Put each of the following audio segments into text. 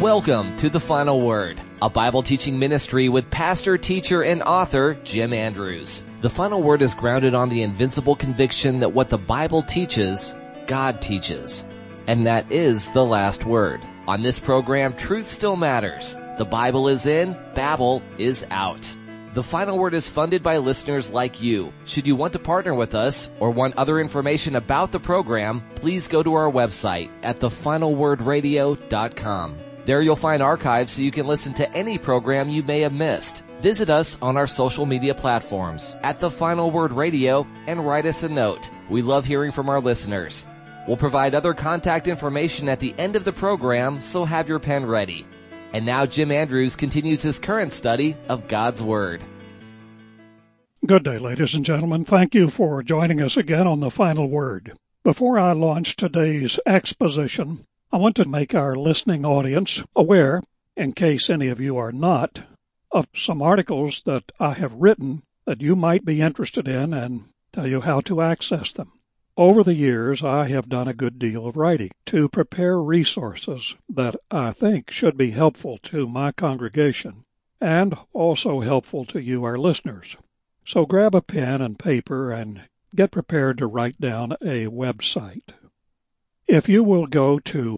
Welcome to The Final Word, a Bible teaching ministry with pastor, teacher, and author Jim Andrews. The Final Word is grounded on the invincible conviction that what the Bible teaches, God teaches. And that is the last word. On this program, truth still matters. The Bible is in, Babel is out. The Final Word is funded by listeners like you. Should you want to partner with us or want other information about the program, please go to our website at thefinalwordradio.com. There you'll find archives so you can listen to any program you may have missed. Visit us on our social media platforms at The Final Word Radio and write us a note. We love hearing from our listeners. We'll provide other contact information at the end of the program, so have your pen ready. And now Jim Andrews continues his current study of God's Word. Good day, ladies and gentlemen. Thank you for joining us again on The Final Word. Before I launch today's exposition, I want to make our listening audience aware, in case any of you are not, of some articles that I have written that you might be interested in and tell you how to access them. Over the years, I have done a good deal of writing to prepare resources that I think should be helpful to my congregation and also helpful to you, our listeners. So grab a pen and paper and get prepared to write down a website. If you will go to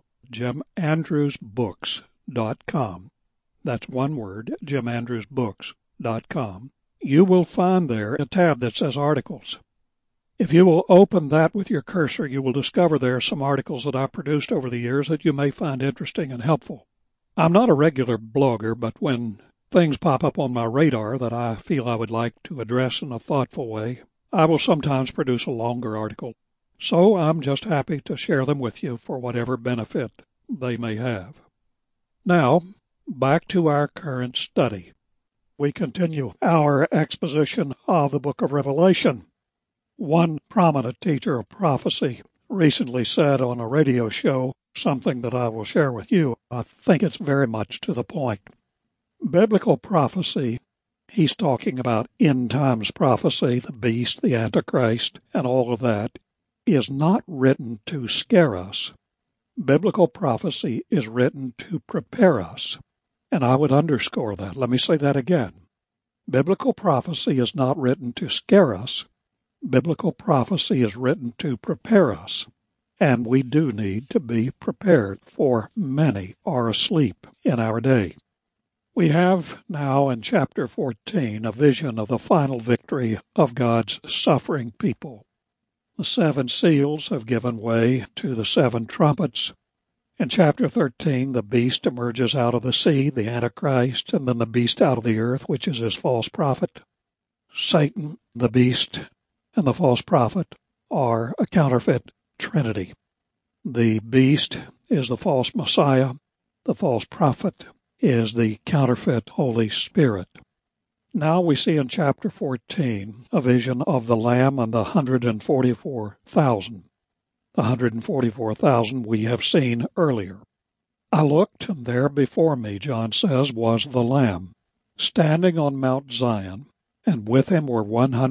JimAndrewsBooks.com, that's one word, JimAndrewsBooks.com, you will find there a tab that says Articles. If you will open that with your cursor, you will discover there some articles that I've produced over the years that you may find interesting and helpful. I'm not a regular blogger, but when things pop up on my radar that I feel I would like to address in a thoughtful way, I will sometimes produce a longer article. So I'm just happy to share them with you for whatever benefit they may have. Now, back to our current study. We continue our exposition of the book of Revelation. One prominent teacher of prophecy recently said on a radio show something that I will share with you. I think it's very much to the point. Biblical prophecy, he's talking about end times prophecy, the beast, the Antichrist, and all of that, is not written to scare us. Biblical prophecy is written to prepare us. And I would underscore that. Let me say that again. Biblical prophecy is not written to scare us. Biblical prophecy is written to prepare us. And we do need to be prepared, for many are asleep in our day. We have now in chapter 14 a vision of the final victory of God's suffering people. The 7 seals have given way to the 7 trumpets. In chapter 13, the beast emerges out of the sea, the Antichrist, and then the beast out of the earth, which is his false prophet. Satan, the beast, and the false prophet are a counterfeit trinity. The beast is the false Messiah. The false prophet is the counterfeit Holy Spirit. Now we see in chapter 14 a vision of the Lamb and the 144,000. The 144,000 we have seen earlier. I looked, and there before me, John says, was the Lamb, standing on Mount Zion, and with him were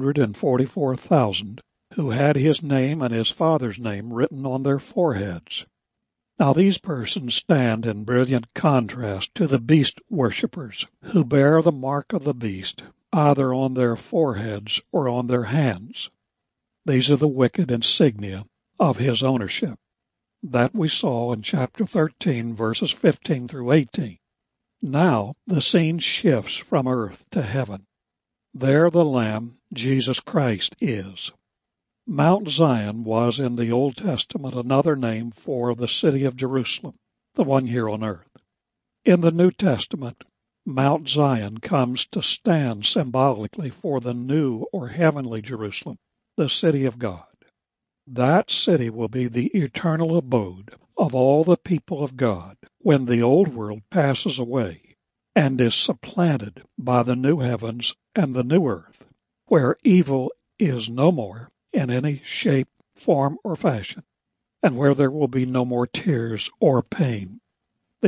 144,000 who had his name and his Father's name written on their foreheads. Now these persons stand in brilliant contrast to the beast worshippers, who bear the mark of the beast, either on their foreheads or on their hands. These are the wicked insignia of his ownership. That we saw in chapter 13, verses 15 through 18. Now the scene shifts from earth to heaven. There the Lamb, Jesus Christ, is. Mount Zion was in the Old Testament another name for the city of Jerusalem, the one here on earth. In the New Testament, Mount Zion comes to stand symbolically for the new or heavenly Jerusalem, the city of God. That city will be the eternal abode of all the people of God when the old world passes away and is supplanted by the new heavens and the new earth, where evil is no more in any shape, form, or fashion, and where there will be no more tears or pain. The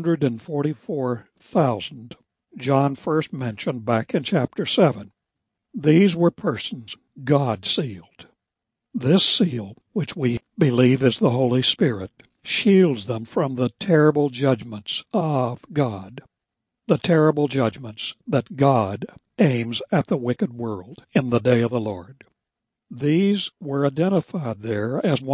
144,000 John first mentioned back in chapter 7. These were persons God sealed. This seal, which we believe is the Holy Spirit, shields them from the terrible judgments of God, the terrible judgments that God aims at the wicked world in the day of the Lord. These were identified there as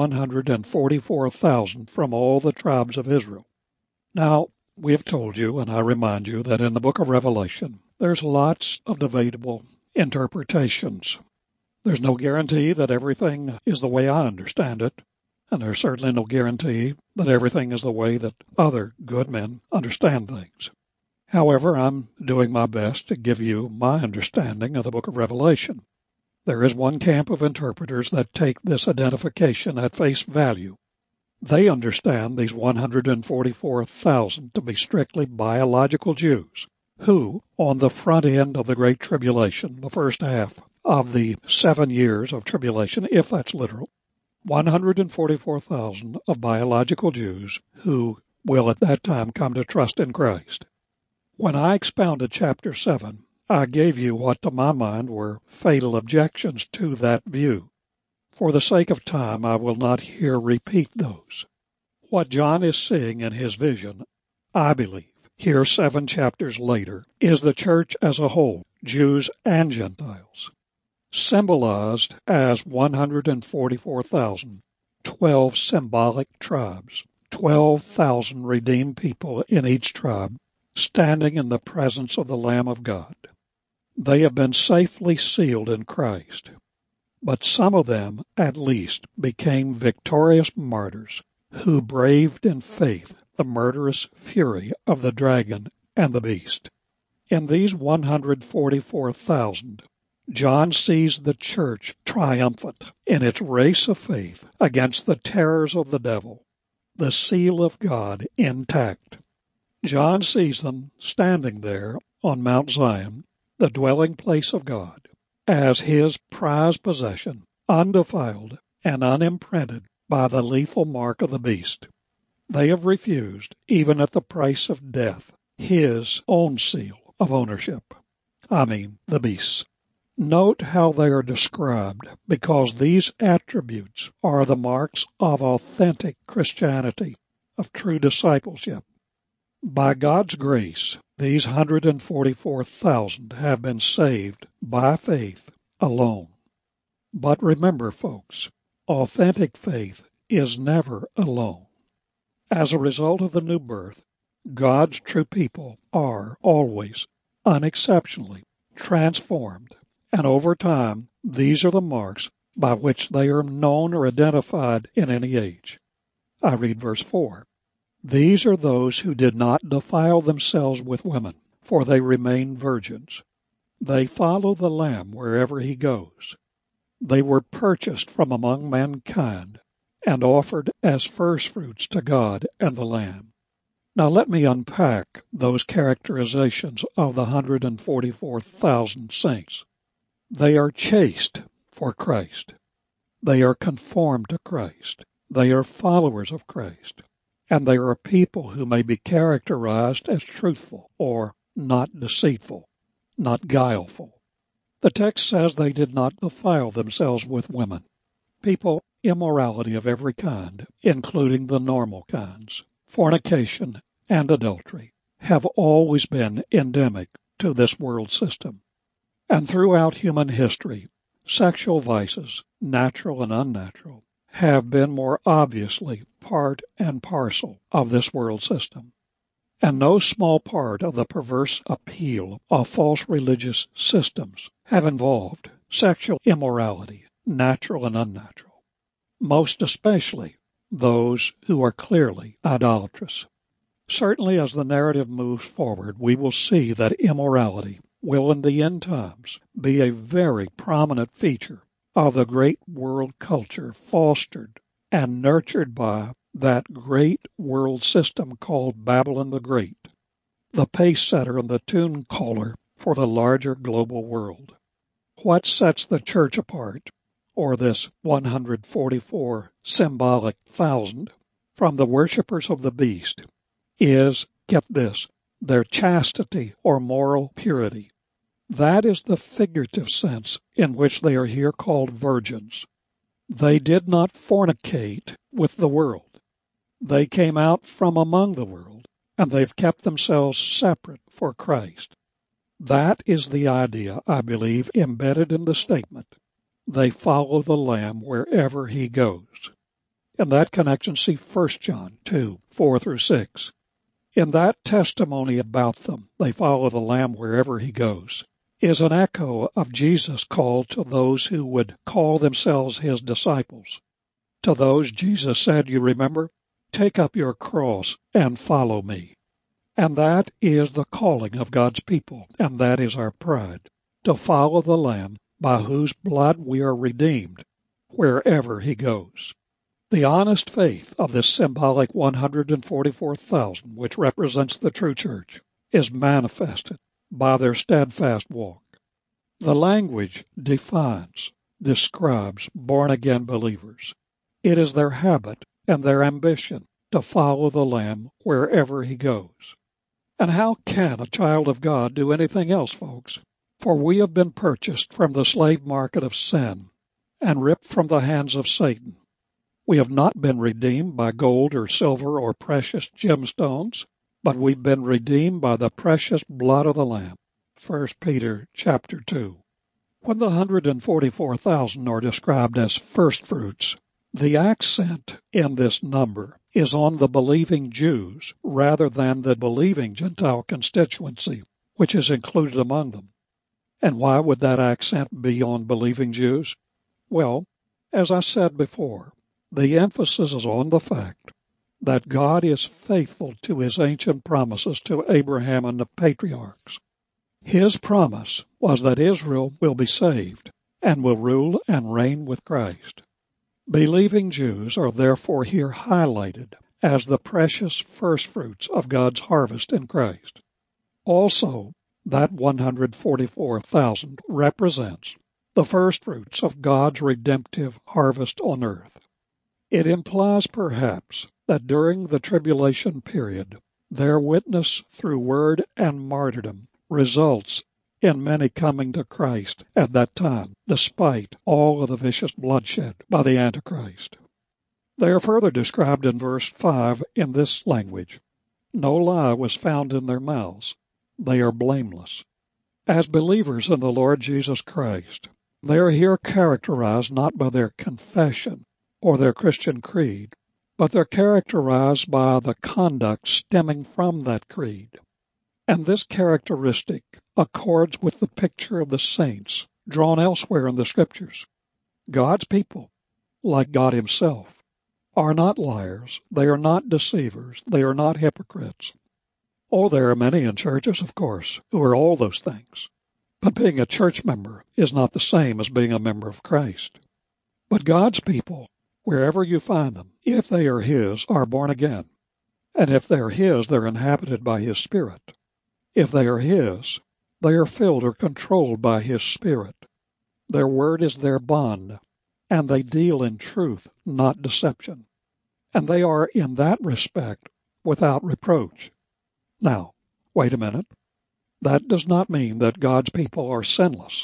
144,000 from all the tribes of Israel. Now, we have told you, and I remind you, that in the book of Revelation, there's lots of debatable interpretations. There's no guarantee that everything is the way I understand it, and there's certainly no guarantee that everything is the way that other good men understand things. However, I'm doing my best to give you my understanding of the book of Revelation. There is one camp of interpreters that take this identification at face value. They understand these 144,000 to be strictly biological Jews who, on the front end of the Great Tribulation, the first half of the 7 years of tribulation, if that's literal, 144,000 of biological Jews who will at that time come to trust in Christ. When I expounded chapter 7, I gave you what to my mind were fatal objections to that view. For the sake of time, I will not here repeat those. What John is seeing in his vision, I believe, here 7 chapters later, is the church as a whole, Jews and Gentiles, symbolized as 144,000, 12 symbolic tribes, 12,000 redeemed people in each tribe, standing in the presence of the Lamb of God. They have been safely sealed in Christ, but some of them, at least, became victorious martyrs who braved in faith the murderous fury of the dragon and the beast. In these 144,000, John sees the church triumphant in its race of faith against the terrors of the devil, the seal of God intact. John sees them standing there on Mount Zion, the dwelling place of God, as his prized possession, undefiled and unimprinted by the lethal mark of the beast. They have refused, even at the price of death, his own seal of ownership. The beast's. Note how they are described, because these attributes are the marks of authentic Christianity, of true discipleship. By God's grace, these 144,000 have been saved by faith alone. But remember, folks, authentic faith is never alone. As a result of the new birth, God's true people are always, unexceptionally, transformed, and over time, these are the marks by which they are known or identified in any age. I read verse 4. These are those who did not defile themselves with women, for they remain virgins. They follow the Lamb wherever he goes. They were purchased from among mankind and offered as firstfruits to God and the Lamb. Now let me unpack those characterizations of the 144,000 saints. They are chaste for Christ. They are conformed to Christ. They are followers of Christ. And they are a people who may be characterized as truthful or not deceitful, not guileful. The text says they did not defile themselves with women. People, immorality of every kind, including the normal kinds, fornication and adultery, have always been endemic to this world system. And throughout human history, sexual vices, natural and unnatural, have been more obviously part and parcel of this world system. And no small part of the perverse appeal of false religious systems have involved sexual immorality, natural and unnatural, most especially those who are clearly idolatrous. Certainly as the narrative moves forward, we will see that immorality will in the end times be a very prominent feature of the great world culture fostered and nurtured by that great world system called Babylon the Great, the pace setter and the tune caller for the larger global world. What sets the church apart, or this 144 symbolic thousand, from the worshippers of the beast is, get this, their chastity or moral purity. That is the figurative sense in which they are here called virgins. They did not fornicate with the world. They came out from among the world, and they've kept themselves separate for Christ. That is the idea, I believe, embedded in the statement. They follow the Lamb wherever he goes. In that connection, see 1 John 2, 4 through 6. In that testimony about them, they follow the Lamb wherever he goes, is an echo of Jesus' call to those who would call themselves his disciples. To those, Jesus said, you remember, take up your cross and follow me. And that is the calling of God's people, and that is our pride, to follow the Lamb by whose blood we are redeemed, wherever he goes. The honest faith of this symbolic 144,000, which represents the true church, is manifested by their steadfast walk. The language defines, describes born-again believers. It is their habit and their ambition to follow the Lamb wherever he goes. And how can a child of God do anything else, folks? For we have been purchased from the slave market of sin and ripped from the hands of Satan. We have not been redeemed by gold or silver or precious gemstones, but we've been redeemed by the precious blood of the Lamb. 1 Peter chapter 2. When the 144,000 are described as first fruits, the accent in this number is on the believing Jews rather than the believing Gentile constituency, which is included among them. And why would that accent be on believing Jews? Well, as I said before, the emphasis is on the fact that God is faithful to his ancient promises to Abraham and the patriarchs. His promise was that Israel will be saved and will rule and reign with Christ. Believing Jews are therefore here highlighted as the precious firstfruits of God's harvest in Christ. Also, that 144,000 represents the firstfruits of God's redemptive harvest on earth. It implies perhaps that during the tribulation period, their witness through word and martyrdom results in many coming to Christ at that time, despite all of the vicious bloodshed by the Antichrist. They are further described in verse 5 in this language. No lie was found in their mouths. They are blameless. As believers in the Lord Jesus Christ, they are here characterized not by their confession or their Christian creed, but they're characterized by the conduct stemming from that creed. And this characteristic accords with the picture of the saints drawn elsewhere in the Scriptures. God's people, like God himself, are not liars, they are not deceivers, they are not hypocrites. Oh, there are many in churches, of course, who are all those things. But being a church member is not the same as being a member of Christ. But God's people, wherever you find them, if they are his, are born again. And if they are his, they're inhabited by his Spirit. If they are his, they are filled or controlled by his Spirit. Their word is their bond, and they deal in truth, not deception. And they are, in that respect, without reproach. Now, wait a minute. That does not mean that God's people are sinless.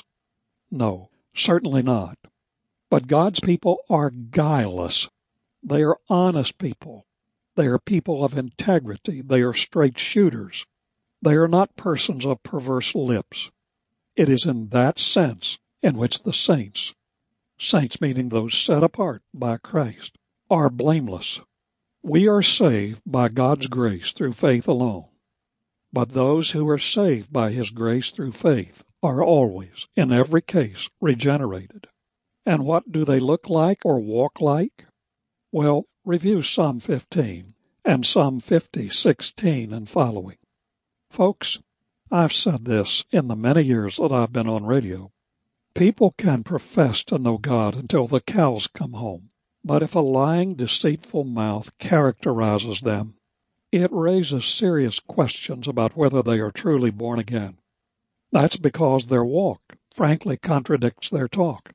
No, certainly not. But God's people are guileless. They are honest people. They are people of integrity. They are straight shooters. They are not persons of perverse lips. It is in that sense in which the saints meaning those set apart by Christ, are blameless. We are saved by God's grace through faith alone. But those who are saved by his grace through faith are always, in every case, regenerated. And what do they look like or walk like? Well, review Psalm 15 and Psalm 50:16 and following. Folks, I've said this in the many years that I've been on radio. People can profess to know God until the cows come home. But if a lying, deceitful mouth characterizes them, it raises serious questions about whether they are truly born again. That's because their walk, frankly, contradicts their talk.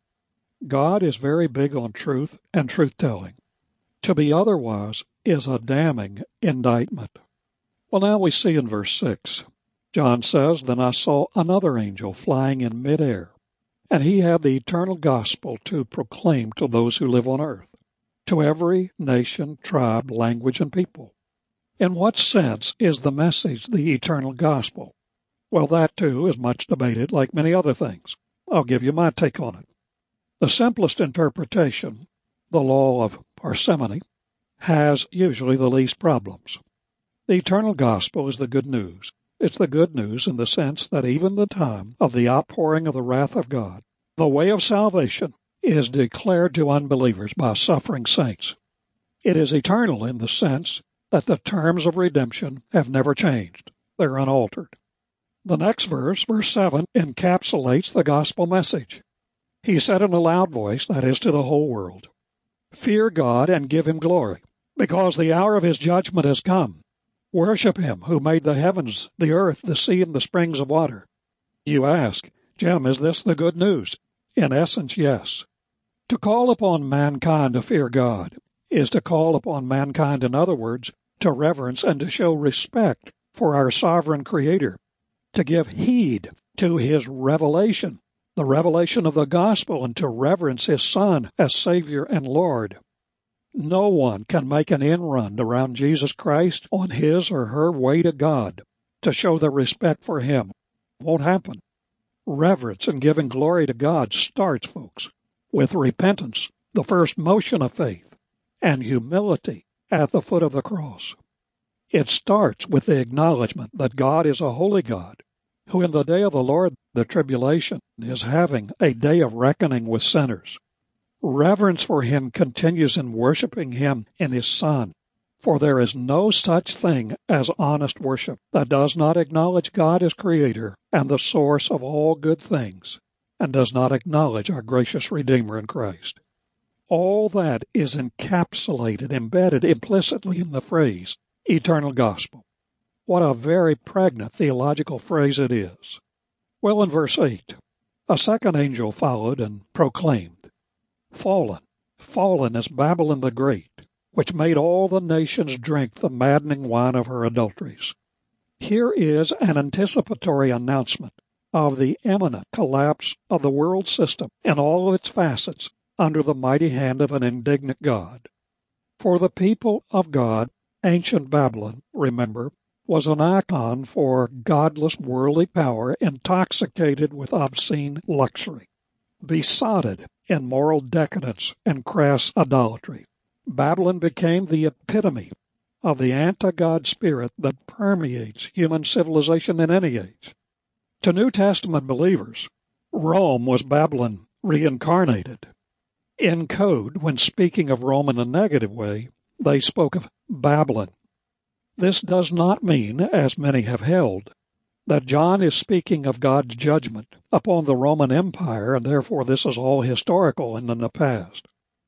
God is very big on truth and truth-telling. To be otherwise is a damning indictment. Well, now we see in verse 6, John says, Then I saw another angel flying in midair, and he had the eternal gospel to proclaim to those who live on earth, to every nation, tribe, language, and people. In what sense is the message the eternal gospel? Well, that too is much debated, like many other things. I'll give you my take on it. The simplest interpretation, the law of parsimony, has usually the least problems. The eternal gospel is the good news. It's the good news in the sense that even the time of the outpouring of the wrath of God, the way of salvation is declared to unbelievers by suffering saints. It is eternal in the sense that the terms of redemption have never changed. They're unaltered. The next verse, verse 7, encapsulates the gospel message. He said in a loud voice, that is to the whole world, "Fear God and give him glory, because the hour of his judgment has come. Worship him who made the heavens, the earth, the sea, and the springs of water." You ask, Jim, is this the good news? In essence, yes. To call upon mankind to fear God is to call upon mankind, in other words, to reverence and to show respect for our sovereign Creator, to give heed to his revelation, the revelation of the gospel, and to reverence his Son as Savior and Lord. No one can make an end run around Jesus Christ on his or her way to God to show their respect for him. Won't happen. Reverence and giving glory to God starts, folks, with repentance, the first motion of faith, and humility at the foot of the cross. It starts with the acknowledgement that God is a holy God, who in the day of the Lord, the tribulation, is having a day of reckoning with sinners. Reverence for him continues in worshiping him in his Son, for there is no such thing as honest worship that does not acknowledge God as Creator and the source of all good things, and does not acknowledge our gracious Redeemer in Christ. All that is encapsulated, embedded implicitly in the phrase, eternal gospel. What a very pregnant theological phrase it is. Well, in verse 8, a second angel followed and proclaimed, "Fallen, fallen is Babylon the Great, which made all the nations drink the maddening wine of her adulteries." Here is an anticipatory announcement of the imminent collapse of the world system in all of its facets under the mighty hand of an indignant God. For the people of God, ancient Babylon, remember, was an icon for godless worldly power intoxicated with obscene luxury, besotted in moral decadence and crass idolatry. Babylon became the epitome of the anti-God spirit that permeates human civilization in any age. To New Testament believers, Rome was Babylon reincarnated. In code, when speaking of Rome in a negative way, they spoke of Babylon. This does not mean, as many have held, that John is speaking of God's judgment upon the Roman Empire, and therefore this is all historical and in the past.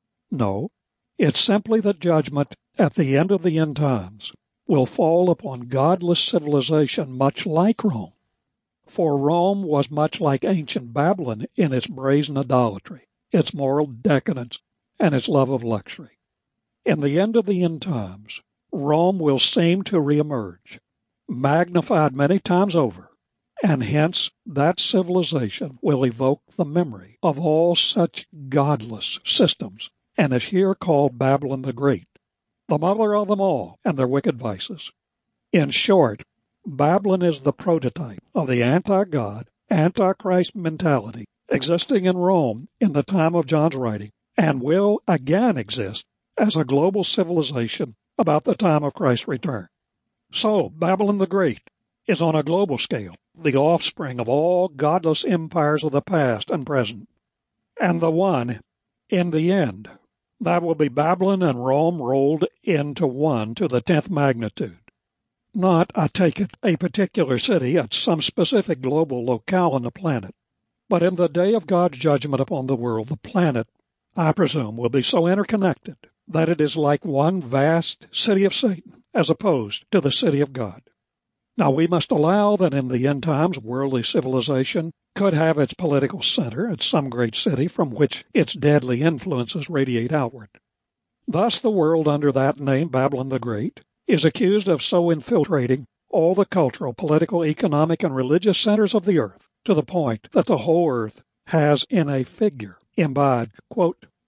No, it's simply that judgment at the end of the end times will fall upon godless civilization much like Rome. For Rome was much like ancient Babylon in its brazen idolatry, its moral decadence, and its love of luxury. In the end of the end times, Rome will seem to reemerge, magnified many times over, and hence that civilization will evoke the memory of all such godless systems, and is here called Babylon the Great, the mother of them all and their wicked vices. In short, Babylon is the prototype of the anti-God, anti-Christ mentality existing in Rome in the time of John's writing, and will again exist as a global civilization about the time of Christ's return. So, Babylon the Great is on a global scale the offspring of all godless empires of the past and present, and the one, in the end, that will be Babylon and Rome rolled into one to the 10th magnitude. Not, I take it, a particular city at some specific global locale on the planet, but in the day of God's judgment upon the world, the planet, I presume, will be so interconnected that it is like one vast city of Satan as opposed to the city of God. Now, we must allow that in the end times, worldly civilization could have its political center at some great city from which its deadly influences radiate outward. Thus, the world under that name, Babylon the Great, is accused of so infiltrating all the cultural, political, economic, and religious centers of the earth to the point that the whole earth has in a figure imbibed, quote,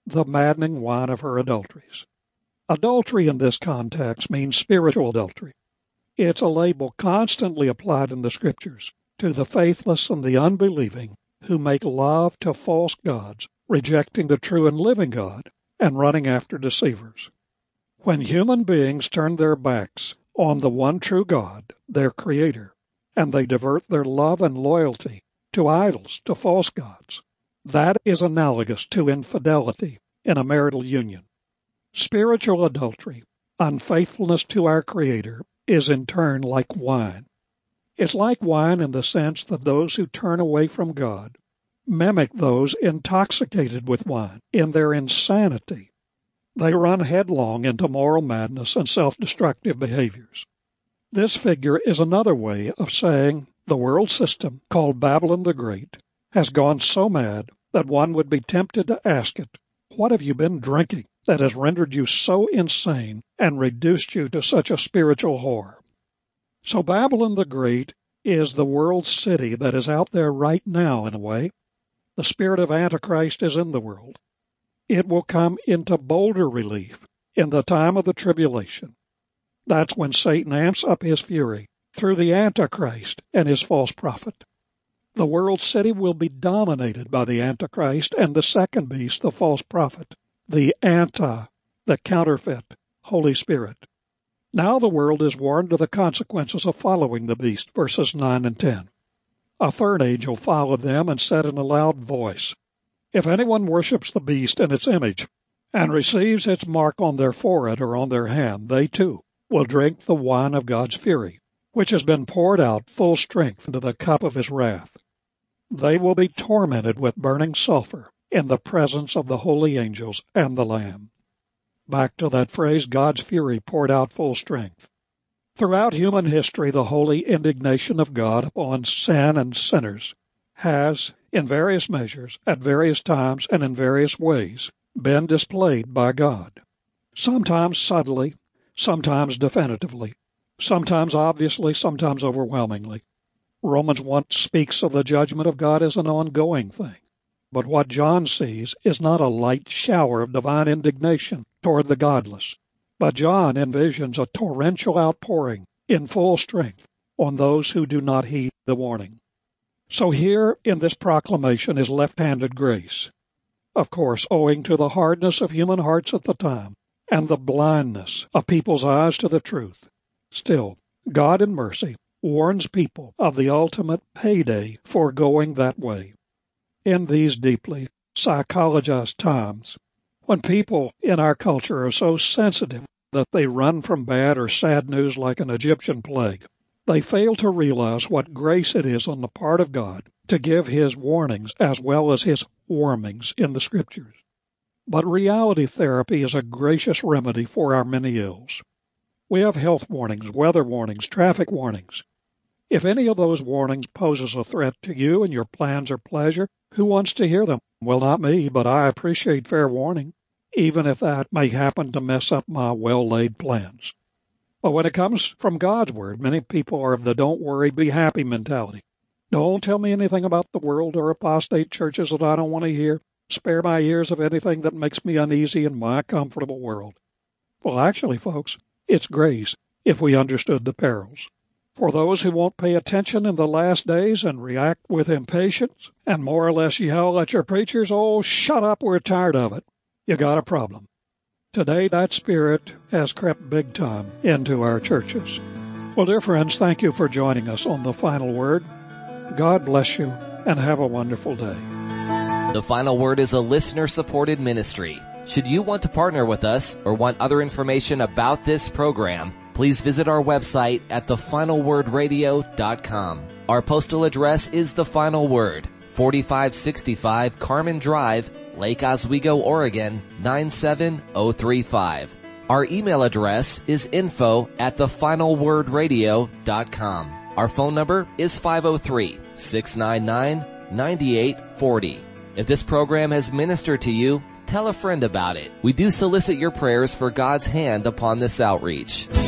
the maddening wine of her adulteries. Adultery in this context means spiritual adultery. It's a label constantly applied in the Scriptures to the faithless and the unbelieving who make love to false gods, rejecting the true and living God and running after deceivers. When human beings turn their backs on the one true God, their Creator, and they divert their love and loyalty to idols, to false gods, that is analogous to infidelity in a marital union. Spiritual adultery, unfaithfulness to our Creator, is in turn like wine. It's like wine in the sense that those who turn away from God mimic those intoxicated with wine in their insanity. They run headlong into moral madness and self-destructive behaviors. This figure is another way of saying the world system called Babylon the Great has gone so mad that one would be tempted to ask it, what have you been drinking that has rendered you so insane and reduced you to such a spiritual whore? So Babylon the Great is the world city that is out there right now in a way. The spirit of Antichrist is in the world. It will come into bolder relief in the time of the tribulation. That's when Satan amps up his fury through the Antichrist and his false prophet. The world city will be dominated by the Antichrist and the second beast, the false prophet, the counterfeit Holy Spirit. Now the world is warned of the consequences of following the beast, verses 9 and 10. A third angel followed them and said in a loud voice, if anyone worships the beast and its image, and receives its mark on their forehead or on their hand, they too will drink the wine of God's fury, which has been poured out full strength into the cup of his wrath. They will be tormented with burning sulfur in the presence of the holy angels and the Lamb. Back to that phrase, God's fury poured out full strength. Throughout human history, the holy indignation of God upon sin and sinners has, in various measures, at various times, and in various ways, been displayed by God. Sometimes subtly, sometimes definitively, sometimes obviously, sometimes overwhelmingly. Romans 1 speaks of the judgment of God as an ongoing thing. But what John sees is not a light shower of divine indignation toward the godless, but John envisions a torrential outpouring in full strength on those who do not heed the warning. So here in this proclamation is left-handed grace, of course owing to the hardness of human hearts at the time and the blindness of people's eyes to the truth. Still, God in mercy warns people of the ultimate payday for going that way. In these deeply psychologized times, when people in our culture are so sensitive that they run from bad or sad news like an Egyptian plague, they fail to realize what grace it is on the part of God to give his warnings as well as his warnings in the Scriptures. But reality therapy is a gracious remedy for our many ills. We have health warnings, weather warnings, traffic warnings. If any of those warnings poses a threat to you and your plans or pleasure, who wants to hear them? Well, not me, but I appreciate fair warning, even if that may happen to mess up my well-laid plans. But when it comes from God's Word, many people are of the don't worry, be happy mentality. Don't tell me anything about the world or apostate churches that I don't want to hear. Spare my ears of anything that makes me uneasy in my comfortable world. Well, actually, folks, it's grace if we understood the perils. For those who won't pay attention in the last days and react with impatience and more or less yell at your preachers, oh, shut up, we're tired of it, you got a problem. Today, that spirit has crept big time into our churches. Well, dear friends, thank you for joining us on The Final Word. God bless you and have a wonderful day. The Final Word is a listener-supported ministry. Should you want to partner with us or want other information about this program, please visit our website at thefinalwordradio.com. Our postal address is The Final Word, 4565 Carmen Drive, Lake Oswego, Oregon, 97035. Our email address is info@thefinalwordradio.com. Our phone number is 503-699-9840. If this program has ministered to you, tell a friend about it. We do solicit your prayers for God's hand upon this outreach.